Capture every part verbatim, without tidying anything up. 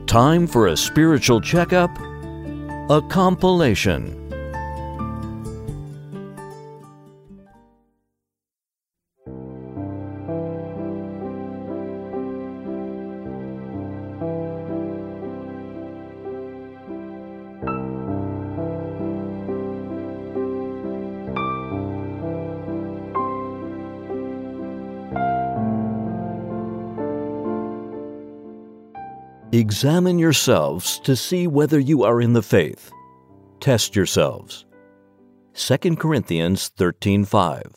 Time for a spiritual checkup, a compilation. Examine yourselves to see whether you are in the faith. Test yourselves. Second Corinthians thirteen five.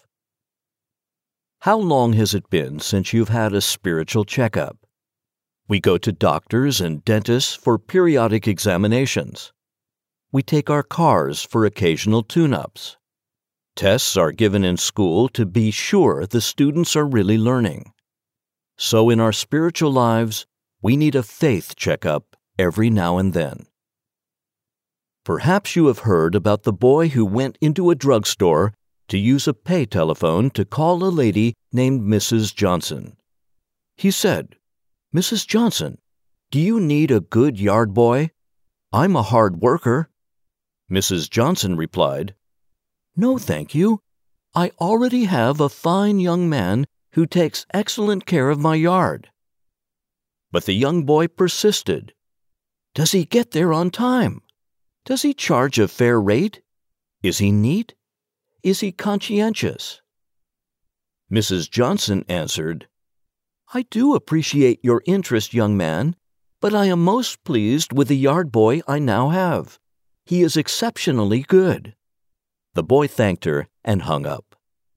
How long has it been since you've had a spiritual checkup? We go to doctors and dentists for periodic examinations. We take our cars for occasional tune-ups. Tests are given in school to be sure the students are really learning. So in our spiritual lives, we need a faith checkup every now and then. Perhaps you have heard about the boy who went into a drugstore to use a pay telephone to call a lady named Missus Johnson. He said, "Missus Johnson, do you need a good yard boy? I'm a hard worker." Missus Johnson replied, "No, thank you. I already have a fine young man who takes excellent care of my yard." But the young boy persisted. "Does he get there on time? Does he charge a fair rate? Is he neat? Is he conscientious?" Missus Johnson answered, "I do appreciate your interest, young man, but I am most pleased with the yard boy I now have. He is exceptionally good." The boy thanked her and hung up.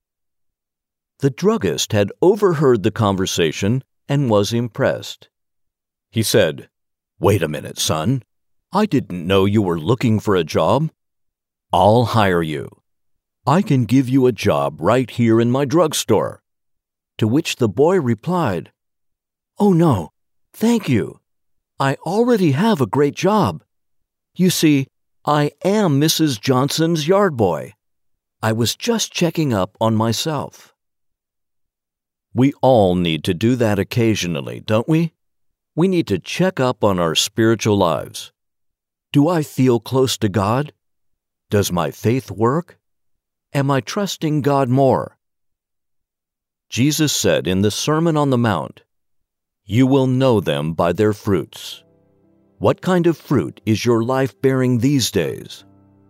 The druggist had overheard the conversation and was impressed. He said, "Wait a minute, son. I didn't know you were looking for a job. I'll hire you. I can give you a job right here in my drugstore." To which the boy replied, "Oh no, thank you. I already have a great job. You see, I am Missus Johnson's yard boy. I was just checking up on myself." We all need to do that occasionally, don't we? We need to check up on our spiritual lives. Do I feel close to God? Does my faith work? Am I trusting God more? Jesus said in the Sermon on the Mount, "You will know them by their fruits." What kind of fruit is your life bearing these days?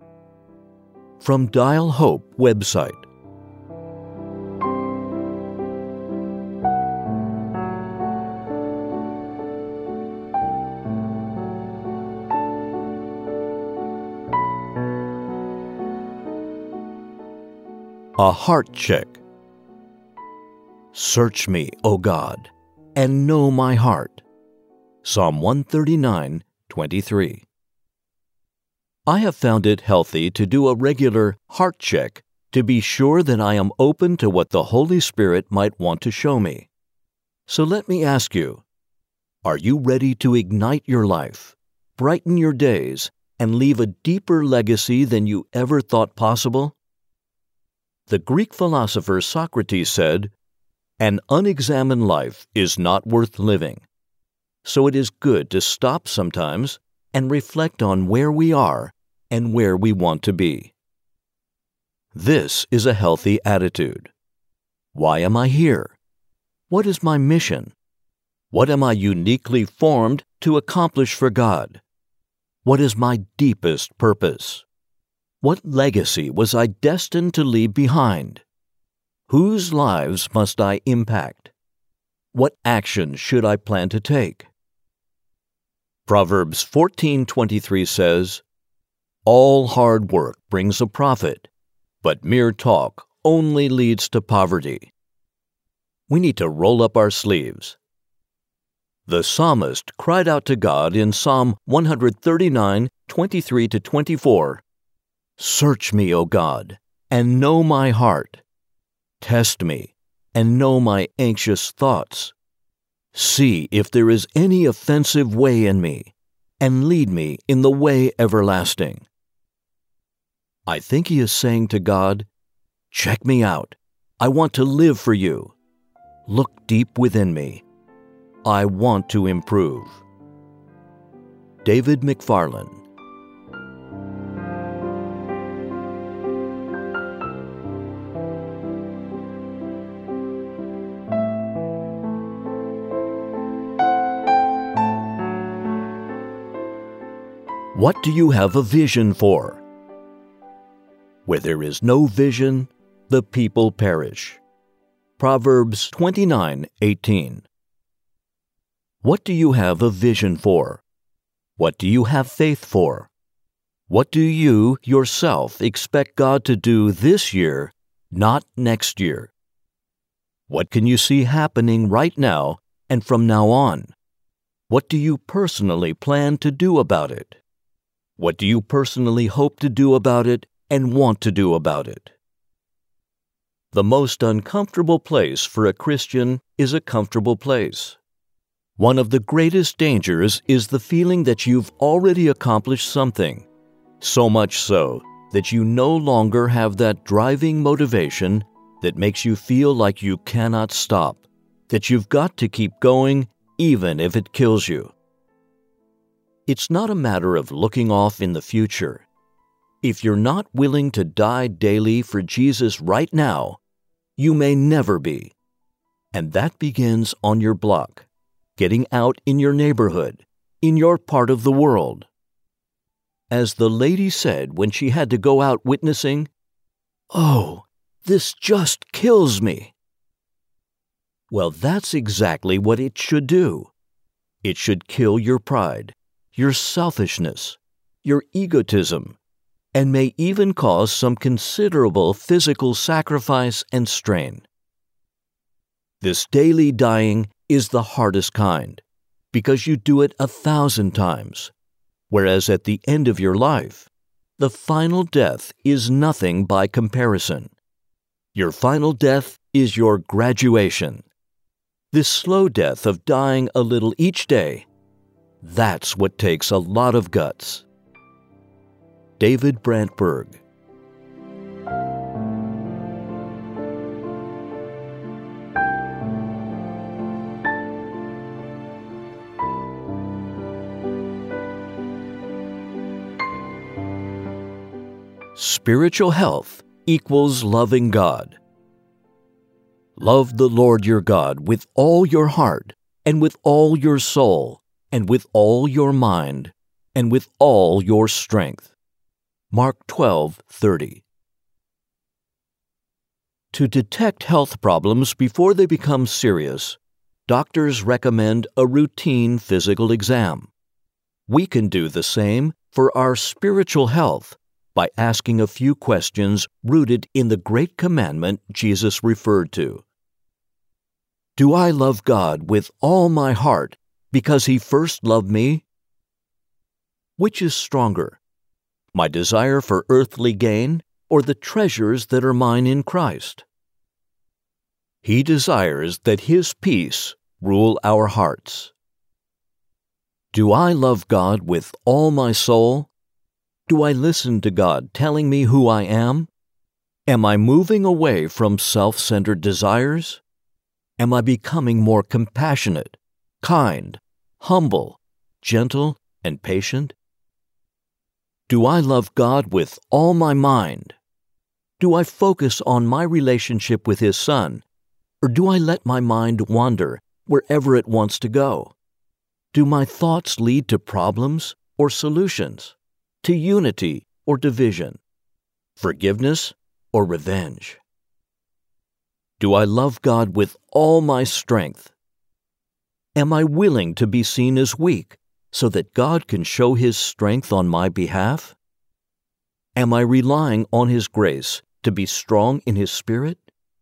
From Dial Hope website. A heart check. Search me, O God, and know my heart. Psalm one thirty-nine, twenty-three. I have found it healthy to do a regular heart check to be sure that I am open to what the Holy Spirit might want to show me. So let me ask you, are you ready to ignite your life, brighten your days, and leave a deeper legacy than you ever thought possible? The Greek philosopher Socrates said, "An unexamined life is not worth living." So it is good to stop sometimes and reflect on where we are and where we want to be. This is a healthy attitude. Why am I here? What is my mission? What am I uniquely formed to accomplish for God? What is my deepest purpose? What legacy was I destined to leave behind? Whose lives must I impact? What action should I plan to take? Proverbs fourteen twenty-three says, "All hard work brings a profit, but mere talk only leads to poverty." We need to roll up our sleeves. The psalmist cried out to God in Psalm one thirty-nine, twenty-three to twenty-four, "Search me, O God, and know my heart. Test me, and know my anxious thoughts. See if there is any offensive way in me, and lead me in the way everlasting." I think he is saying to God, "Check me out. I want to live for you. Look deep within me. I want to improve." David McFarland. What do you have a vision for? Where there is no vision, the people perish. Proverbs twenty-nine eighteen. What do you have a vision for? What do you have faith for? What do you, yourself, expect God to do this year, not next year? What can you see happening right now and from now on? What do you personally plan to do about it? What do you personally hope to do about it and want to do about it? The most uncomfortable place for a Christian is a comfortable place. One of the greatest dangers is the feeling that you've already accomplished something, so much so that you no longer have that driving motivation that makes you feel like you cannot stop, that you've got to keep going even if it kills you. It's not a matter of looking off in the future. If you're not willing to die daily for Jesus right now, you may never be. And that begins on your block, getting out in your neighborhood, in your part of the world. As the lady said when she had to go out witnessing, "Oh, this just kills me." Well, that's exactly what it should do. It should kill your pride, your selfishness, your egotism, and may even cause some considerable physical sacrifice and strain. This daily dying is the hardest kind, because you do it a thousand times, whereas at the end of your life, the final death is nothing by comparison. Your final death is your graduation. This slow death of dying a little each day, that's what takes a lot of guts. David Brantberg. Spiritual health equals loving God. Love the Lord your God with all your heart, and with all your soul, and with all your mind, and with all your strength. Mark twelve thirty. To detect health problems before they become serious, doctors recommend a routine physical exam. We can do the same for our spiritual health by asking a few questions rooted in the great commandment Jesus referred to. Do I love God with all my heart because He first loved me? Which is stronger, my desire for earthly gain or the treasures that are mine in Christ? He desires that His peace rule our hearts. Do I love God with all my soul? Do I listen to God telling me who I am? Am I moving away from self-centered desires? Am I becoming more compassionate, kind, humble, gentle, and patient? Do I love God with all my mind? Do I focus on my relationship with His Son, or do I let my mind wander wherever it wants to go? Do my thoughts lead to problems or solutions, to unity or division, forgiveness or revenge? Do I love God with all my strength? Am I willing to be seen as weak so that God can show His strength on my behalf? Am I relying on His grace to be strong in His Spirit?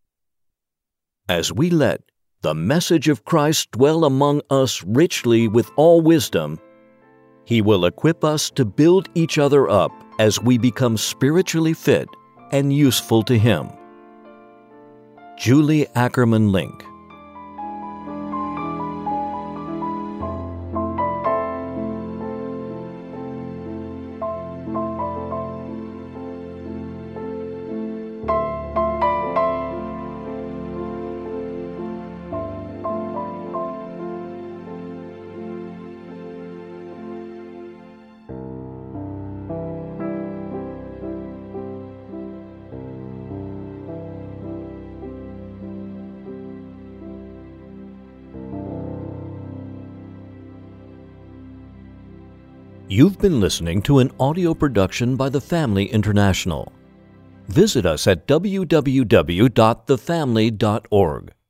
As we let the message of Christ dwell among us richly with all wisdom, He will equip us to build each other up as we become spiritually fit and useful to Him. Julie Ackerman Link. You've been listening to an audio production by The Family International. Visit us at w w w dot the family dot org.